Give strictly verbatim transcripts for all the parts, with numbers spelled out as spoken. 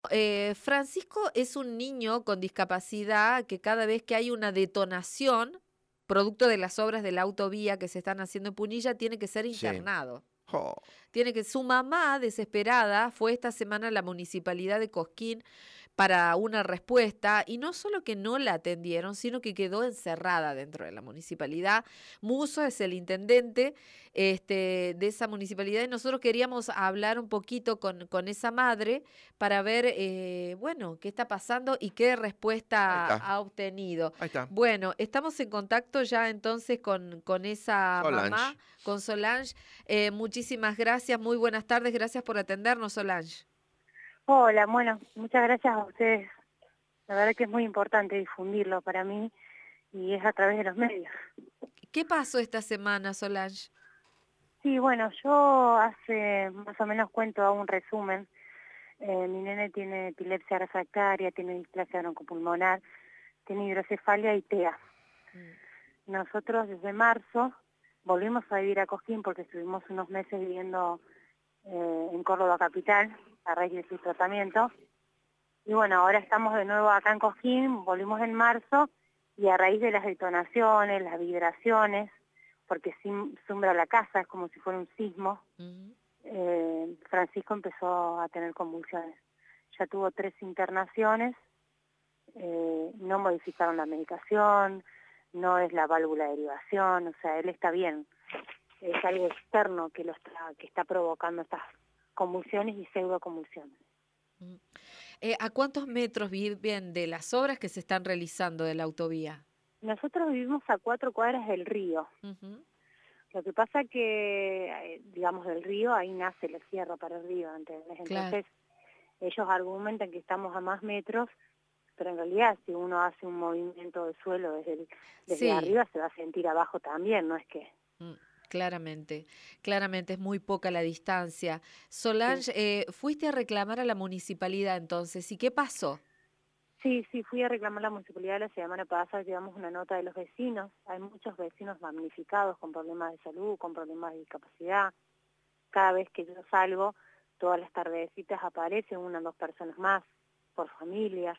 eh, Francisco es un niño con discapacidad que cada vez que hay una detonación, producto de las obras de la autovía que se están haciendo en Punilla, tiene que ser Sí. internado. Jo. Tiene que, su mamá, desesperada, fue esta semana a la municipalidad de Cosquín para una respuesta, y no solo que no la atendieron, sino que quedó encerrada dentro de la municipalidad. Muso es el intendente este, de esa municipalidad, y nosotros queríamos hablar un poquito con, con esa madre para ver, eh, bueno, qué está pasando y qué Ahí respuesta está. ha obtenido. Ahí está. Bueno, estamos en contacto ya entonces con, con esa mamá, Solange. con Solange. Eh, muchísimas gracias, muy buenas tardes, gracias por atendernos, Solange. Hola, bueno, muchas gracias a ustedes. La verdad que es muy importante difundirlo para mí y es a través de los medios. ¿Qué pasó esta semana, Solange? Sí, bueno, yo hace más o menos cuento a un resumen. Eh, mi nene tiene epilepsia refractaria, tiene displasia broncopulmonar, tiene hidrocefalia y T E A. Mm. Nosotros desde marzo volvimos a vivir a Cosquín porque estuvimos unos meses viviendo eh, en Córdoba capital a raíz de su tratamiento. Y bueno, ahora estamos de nuevo acá en Cosquín, volvimos en marzo y a raíz de las detonaciones, las vibraciones, porque simbra la casa, es como si fuera un sismo, uh-huh. eh, Francisco empezó a tener convulsiones. Ya tuvo tres internaciones, eh, no modificaron la medicación, no es la válvula de derivación, o sea, él está bien. Es algo externo que, lo está, que está provocando estas convulsiones y pseudoconvulsiones. Uh-huh. Eh, ¿A cuántos metros viven de las obras que se están realizando de la autovía? Nosotros vivimos a cuatro cuadras del río. Uh-huh. Lo que pasa que, digamos, del río, ahí nace la sierra para el río, ¿entendés? Entonces, claro, ellos argumentan que estamos a más metros, pero en realidad si uno hace un movimiento de suelo desde, el, desde sí. arriba, se va a sentir abajo también, no es que... Mm. Claramente, claramente es muy poca la distancia. Solange, sí. eh, fuiste a reclamar a la municipalidad entonces, ¿y qué pasó? Sí, sí, fui a reclamar a la municipalidad la semana pasada, llevamos una nota de los vecinos, hay muchos vecinos damnificados con problemas de salud, con problemas de discapacidad. Cada vez que yo salgo, todas las tardecitas aparecen una o dos personas más por familia.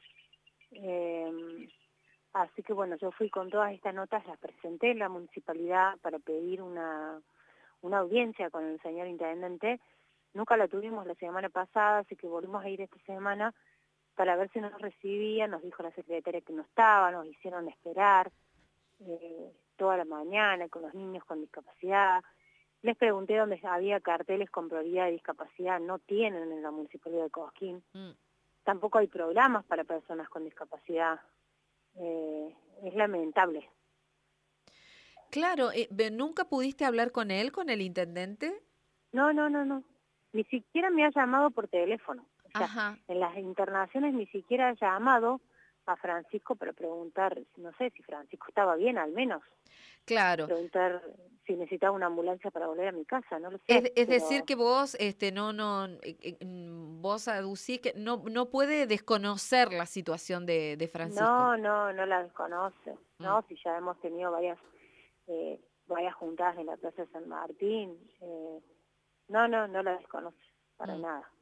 Eh, Así que bueno, yo fui con todas estas notas, las presenté en la municipalidad para pedir una, una audiencia con el señor intendente. Nunca la tuvimos la semana pasada, así que volvimos a ir esta semana para ver si nos recibían. Nos dijo la secretaria que no estaba, nos hicieron esperar eh, toda la mañana con los niños con discapacidad. Les pregunté dónde había carteles con prioridad de discapacidad, no tienen en la municipalidad de Cosquín. Mm. Tampoco hay programas para personas con discapacidad. Eh, es lamentable. Claro, eh, ¿nunca pudiste hablar con él, con el intendente? No, no, no, no. Ni siquiera me ha llamado por teléfono. O sea, Ajá. En las internaciones ni siquiera ha llamado a Francisco para preguntar, no sé, si Francisco estaba bien al menos. Claro. Preguntar si necesitaba una ambulancia para volver a mi casa, no lo sé. Es, es pero... decir que vos, este, no, no, eh, eh, vos aducís que no, no puede desconocer la situación de, de Francisco. No, no, no la desconoce. Mm. No, si ya hemos tenido varias, eh, varias juntadas en la Plaza de San Martín. Eh, no, no, no la desconoce para mm. nada.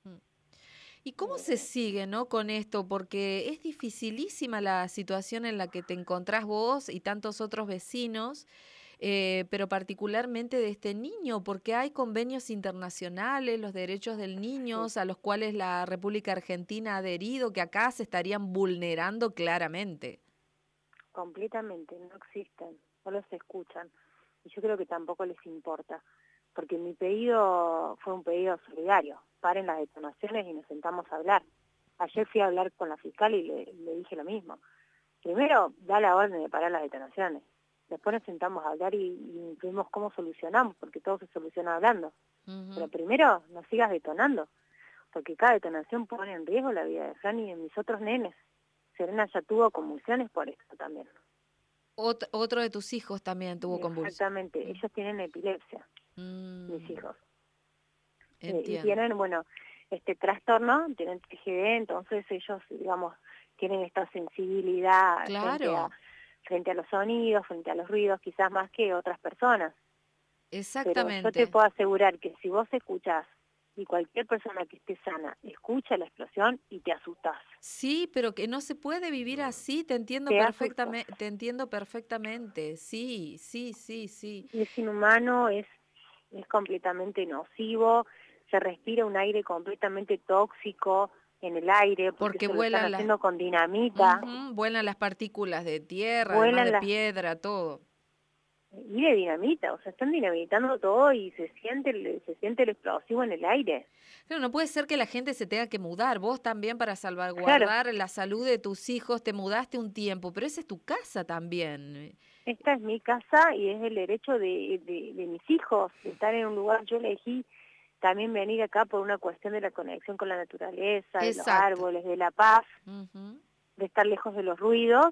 ¿Y cómo se sigue, no, con esto? Porque es dificilísima la situación en la que te encontrás vos y tantos otros vecinos, eh, pero particularmente de este niño, porque hay convenios internacionales, los derechos del niño, sí. a los cuales la República Argentina ha adherido, que acá se estarían vulnerando claramente. Completamente, no existen, no los escuchan. Y yo creo que tampoco les importa, porque mi pedido fue un pedido solidario. Paren las detonaciones y nos sentamos a hablar. Ayer fui a hablar con la fiscal y le, le dije lo mismo. Primero, da la orden de parar las detonaciones. Después nos sentamos a hablar y, y vemos cómo solucionamos, porque todo se soluciona hablando. Uh-huh. Pero primero, no sigas detonando, porque cada detonación pone en riesgo la vida de Fran y de mis otros nenes. Serena ya tuvo convulsiones por esto también. Ot- otro de tus hijos también tuvo convulsiones. Exactamente, mm. ellos tienen epilepsia, mm. mis hijos. Eh, y tienen, bueno, este trastorno, tienen T G D, entonces ellos, digamos, tienen esta sensibilidad claro. frente a, frente a los sonidos, frente a los ruidos, quizás más que otras personas. Exactamente. Pero yo te puedo asegurar que si vos escuchás y cualquier persona que esté sana escucha la explosión y te asustas. Sí, pero que no se puede vivir así, te entiendo Te asustas. perfectamente, te entiendo perfectamente, sí, sí, sí, sí. Es inhumano, es, es completamente nocivo, se respira un aire completamente tóxico en el aire porque, Porque se lo están vuelan las, haciendo con dinamita, ujú, vuelan las partículas de tierra, además vuelan de las piedra, todo. y de dinamita, o sea, están dinamitando todo y se siente el, se siente el explosivo en el aire. Claro, no puede ser que la gente se tenga que mudar. Vos también para Claro, salvaguardar la salud de tus hijos te mudaste un tiempo, pero esa es tu casa también. esta es mi casa y es el derecho de, de, de mis hijos, de estar en un lugar. Yo elegí también venir acá por una cuestión de la conexión con la naturaleza, de los Exacto. árboles, de la paz, Ujú. de estar lejos de los ruidos,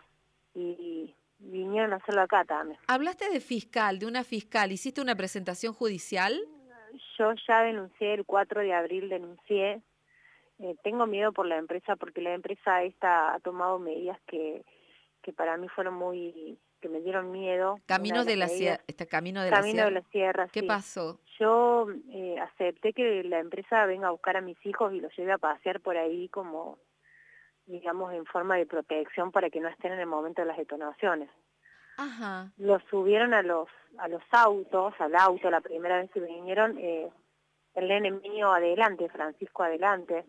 y vinieron a hacerlo acá también. Hablaste de fiscal, de una fiscal. ¿Hiciste una presentación judicial? Yo ya denuncié, el cuatro de abril denuncié. Eh, tengo miedo por la empresa porque la empresa esta ha tomado medidas que, que para mí fueron muy, que me dieron miedo. Una de Caminos de las la medidas, Sierra, este Camino de la Camino de Sierra. la Sierra, ¿Qué sí. pasó? Yo eh, acepté que la empresa venga a buscar a mis hijos y los lleve a pasear por ahí como, digamos, en forma de protección para que no estén en el momento de las detonaciones. Ajá. Los subieron a los a los autos, al auto, la primera vez que vinieron, eh, el nene mío adelante, Francisco adelante,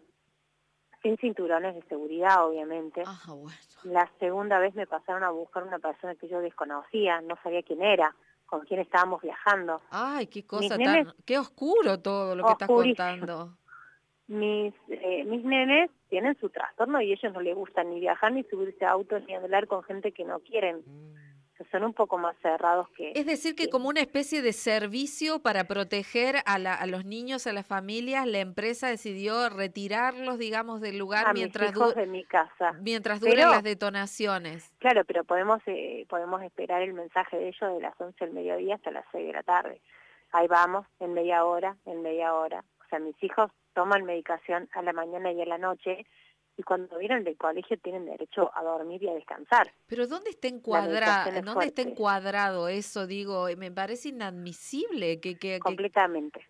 sin cinturones de seguridad, obviamente. Ajá, bueno. La segunda vez me pasaron a buscar una persona que yo desconocía, no sabía quién era, con quién estábamos viajando. Ay, qué Mis cosa nenes, tan... Qué oscuro todo lo que estás oscurísimo. contando. Mis, eh, mis nenes tienen su trastorno y a ellos no les gusta ni viajar, ni subirse a autos, ni hablar con gente que no quieren. O sea, son un poco más cerrados que... Es decir, que que como una especie de servicio para proteger a, la, a los niños, a las familias, la empresa decidió retirarlos, digamos, del lugar a mis mientras, hijos du de mi casa. mientras duren las Pero, detonaciones. claro, pero podemos eh, podemos esperar el mensaje de ellos de las once del mediodía hasta las seis de la tarde. Ahí vamos, en media hora, en media hora. O sea, mis hijos toman medicación a la mañana y a la noche, y cuando vienen del colegio tienen derecho a dormir y a descansar. Pero ¿dónde está La encuadrado, medicación es dónde está fuerte, encuadrado eso? Digo, me parece inadmisible que, que, que... completamente.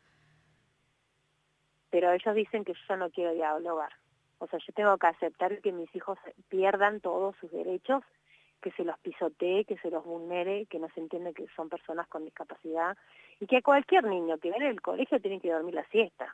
Pero ellos dicen que yo no quiero dialogar. O sea, yo tengo que aceptar que mis hijos pierdan todos sus derechos, que se los pisotee, que se los vulnere, que no se entiende que son personas con discapacidad, y que a cualquier niño que viene del colegio tiene que dormir la siesta.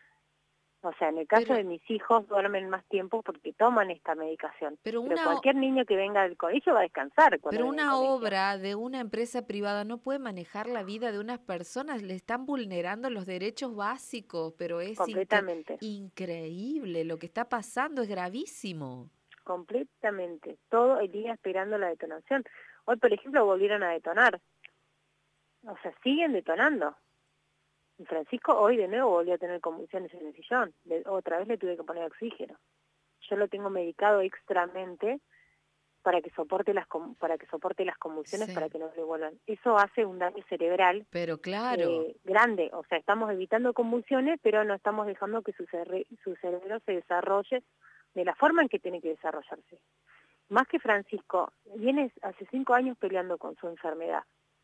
O sea, en el caso Pero, de mis hijos duermen más tiempo porque toman esta medicación. pero Pero una, cualquier niño que venga del colegio va a descansar cuando Pero viene del una colegio. obra de una empresa privada no puede manejar la vida de unas personas, le están vulnerando los derechos básicos, pero es incre- Completamente, increíble, lo que está pasando es gravísimo. completamente. Todo el día esperando la detonación. Hoy, por ejemplo, volvieron a detonar. O sea, siguen detonando. Y Francisco hoy de nuevo volvió a tener convulsiones en el sillón. Le- otra vez le tuve que poner oxígeno. Yo lo tengo medicado extramente para que soporte las com- para que soporte las convulsiones, Sí, para que no le vuelvan. Eso hace un daño cerebral pero claro, eh, grande. O sea, estamos evitando convulsiones, pero no estamos dejando que su, cere- su cerebro se desarrolle de la forma en que tiene que desarrollarse. Más que Francisco, viene hace cinco años peleando con su enfermedad.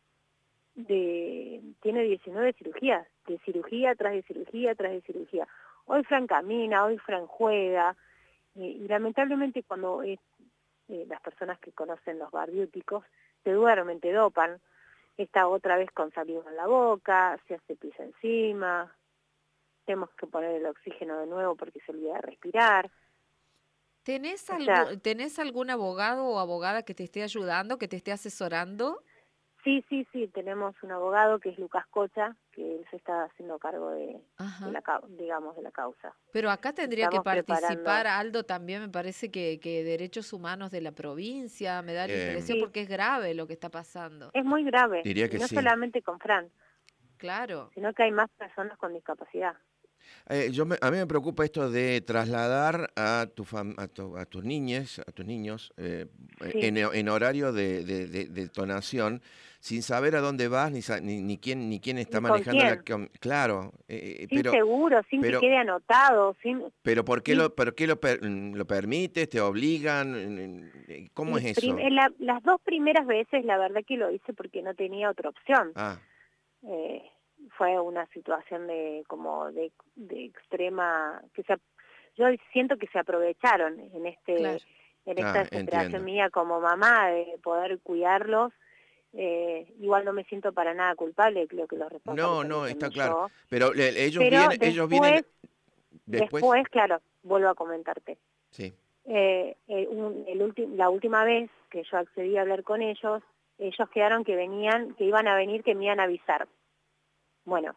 De, tiene diecinueve cirugías, de cirugía tras de cirugía tras de cirugía. Hoy Fran camina, hoy Fran juega, eh, y lamentablemente cuando es, eh, las personas que conocen los barbiúticos te duermen, te dopan, está otra vez con saliva en la boca, se hace pis encima, tenemos que poner el oxígeno de nuevo porque se olvida de respirar. ¿tenés, O sea, algún, ¿tenés algún abogado o abogada que te esté ayudando, que te esté asesorando? sí, sí, sí, tenemos un abogado que es Lucas Cocha, que él se está haciendo cargo de, de Ajá. la, cau- digamos, de la causa. Pero acá tendría que Estamos participar, preparando, Aldo, también me parece que, que Derechos Humanos de la provincia, me da la Eh, impresión, sí, porque es grave lo que está pasando. es muy grave, diría y que no sí. solamente con Fran, Claro. sino que hay más personas con discapacidad. Eh, yo me- a mí me preocupa esto de trasladar a, tu fam- a, tu- a tus niñes, a tus niños, eh, Sí, en, en horario de, de- de- de detonación, sin saber a dónde vas, ni, sa- ni, ni quién ni quién está ¿y con manejando la... quién? com- Claro, eh, Sin pero, seguro, sin que pero, quede anotado, sin... pero ¿por qué Y, lo, por qué lo, per- lo permites? ¿Te obligan? Eh, ¿Cómo y es prim- eso? en la- las dos primeras veces la verdad que lo hice porque no tenía otra opción. Ah, Eh, fue una situación de como de, de extrema, que se, yo siento que se aprovecharon en este Claro. en esta Ah, desesperación entiendo. mía como mamá de poder cuidarlos. Eh, igual no me siento para nada culpable, creo que los responsables No, también no, está somos claro. yo. Pero le- ellos Pero vienen, ellos vienen después, después. después, claro, vuelvo a comentarte. Sí. Eh, eh, un- el ulti- la última vez que yo accedí a hablar con ellos, ellos quedaron que venían, que iban a venir, que me iban a avisar. Bueno,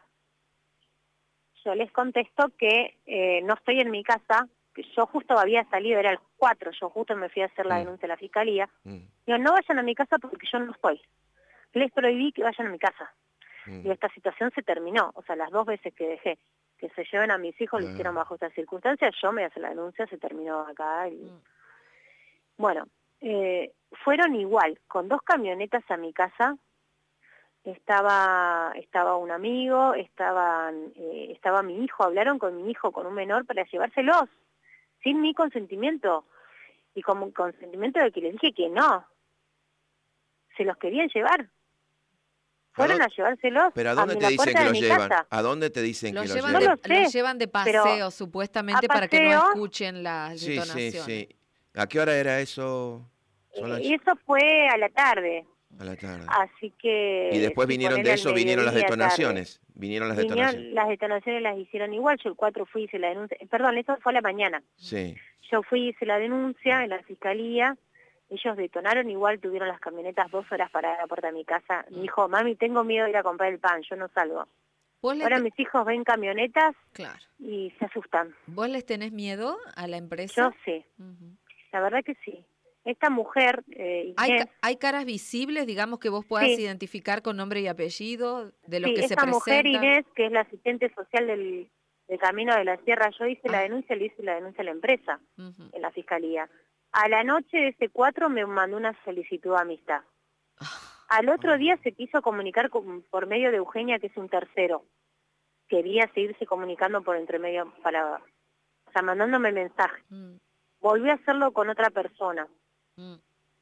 yo les contesto que eh, no estoy en mi casa, que yo justo había salido, era el cuatro, yo justo me fui a hacer la Mm. denuncia a la fiscalía. Mm, Digo, no vayan a mi casa porque yo no estoy. Les prohibí que vayan a mi casa. mm. Y esta situación se terminó. O sea, las dos veces que dejé que se lleven a mis hijos, lo Ah. hicieron bajo estas circunstancias, yo me hice la denuncia, se terminó acá. Y... Mm. Bueno, eh, fueron igual, con dos camionetas a mi casa. Estaba estaba un amigo, estaban, eh, estaba mi hijo, hablaron con mi hijo, con un menor, para llevárselos, sin mi consentimiento. Y con consentimiento de que les dije que no. Se los querían llevar. Fueron dó- a llevárselos ¿Pero a a dónde mi- te la dicen puerta que de los mi llevan? casa. ¿A dónde te dicen que Los los llevan, No llevan? lo de, los sé, llevan de pero paseo, supuestamente, a para que no paseo, escuchen las Sí, detonaciones. sí, sí. ¿A qué hora era eso, eh, Solange? eso fue a la tarde. A la tarde. Así que... Y después sí, vinieron ponele de al eso, vinieron las mediodía, tarde. detonaciones. Vinieron las detonaciones. Vinieron, las detonaciones las hicieron igual, yo el cuatro fui y hice la denuncia. Perdón, eso fue a la mañana. Sí. Yo fui y hice la denuncia en la fiscalía. Ellos detonaron igual, tuvieron las camionetas dos horas para la puerta de mi casa. Me dijo, mami, tengo miedo de ir a comprar el pan, yo no salgo. ¿Vos, le Ahora te- mis hijos ven camionetas claro. y se asustan. ¿Vos les tenés miedo a la empresa? Yo sí, Ujú. la verdad que sí. Esta mujer, eh, ¿Hay, Inés, ca- ¿Hay caras visibles, digamos, que vos puedas Sí. identificar con nombre y apellido de los sí, que se esta mujer presentan? Inés, que es la asistente social del, del Camino de la Sierra, yo hice la Ah. denuncia, le hice la denuncia a la empresa Ujú. en la fiscalía. A la noche de ese cuatro me mandó una solicitud de amistad. Al otro día se quiso comunicar con- por medio de Eugenia, que es un tercero. Quería seguirse comunicando por entre medio para, o sea, mandándome mensajes. Mm, Volví a hacerlo con otra persona. mm.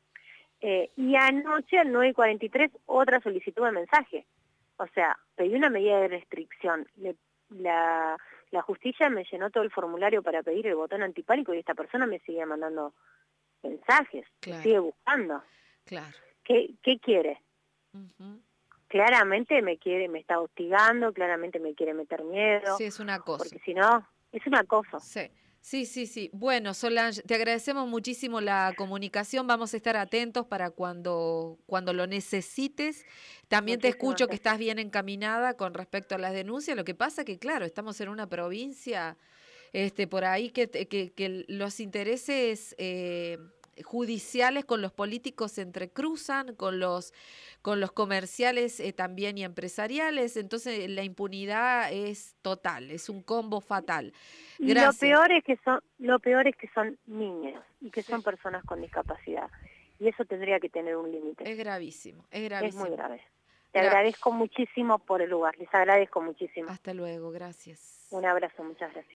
Eh, y anoche, al nueve y cuarenta y tres, otra solicitud de mensaje. O sea, pedí una medida de restricción. Le- la, la justicia me llenó todo el formulario para pedir el botón antipánico y esta persona me sigue mandando mensajes, Claro. me sigue buscando. Claro. ¿Qué, qué quiere? Ujú. Claramente me quiere, me está hostigando, claramente me quiere meter miedo, Sí, es una cosa. porque si no, es un acoso. Sí. Sí, sí, sí. Bueno, Solange, te agradecemos muchísimo la comunicación. Vamos a estar atentos para cuando, cuando lo necesites. También te Muchísimas escucho que gracias. estás bien encaminada con respecto a las denuncias. Lo que pasa que, claro, estamos en una provincia este, por ahí que, te- que, que los intereses eh, judiciales con los políticos se entrecruzan, con los, con los comerciales eh, también y empresariales. Entonces, la impunidad es total, es un combo fatal. Y lo Gracias. peor es que son, lo peor es que son niños y que Sí. son personas con discapacidad. Y eso tendría que tener un límite. Es gravísimo, es Es gravísimo. muy grave. Te Gra- agradezco muchísimo por el lugar, les agradezco muchísimo. Hasta luego, gracias. Un abrazo, muchas gracias.